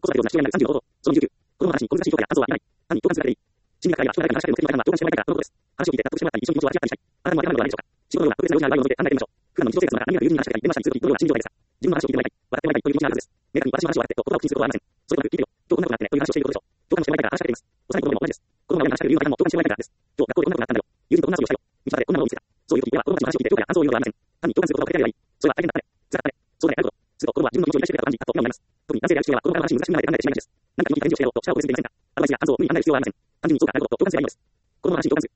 子育てを成し遂げられる35ほど、その29、子供の話に小難しい評価や感想は言えない。単に共感するだけでいい。心理学会や人の中に話しかける目的の共感は共感してもらいたいからとのことです。話を聞いて納得してもらったり、一緒に気持ちを分かち合ったりしたい。あなたも当てはまるのではないでしょうか。仕事のような特別な用事のある場合を除いて考えてみましょう。普段の日常生活の中、何気なく友人に話しかけたり、電話したりするとき、どのような心理状態ですか。自分の話を聞いてもらいたい、笑ってもらいたいという気持ちがあるはずです。明確に私の話を笑ってと言葉を口にすることはありません。それとなく聞いてよ。今日こんなことがあってねという話をしていることでしょう。共感してもらいたいから話しかけています。幼い子供も同じです。子供が親に話しかける理由は他にも共感してもらいたいからです。今日学校でこんなことがあったんだよ。友人とこんな遊びをしたよ。道端でこんなものを見つけた。そういう時、親は子供たちの話を聞いて評価や感想を言うのではありません。単に共感することをかけられればいい。それは大変だったね。辛かったね。そうだね、あること。すると子供は自分の気持ちを理解してくれたと感じ、あっと今になります。特に男性である父親は子供からの話に難しく考えてしまいがちです。何か気に入った返事をしてやろうと舌を食いついていませんか。アドバイスや感想を無理に考える必要はありません。単純にそうだなることと共感すればいいのです。子供の話に共感する。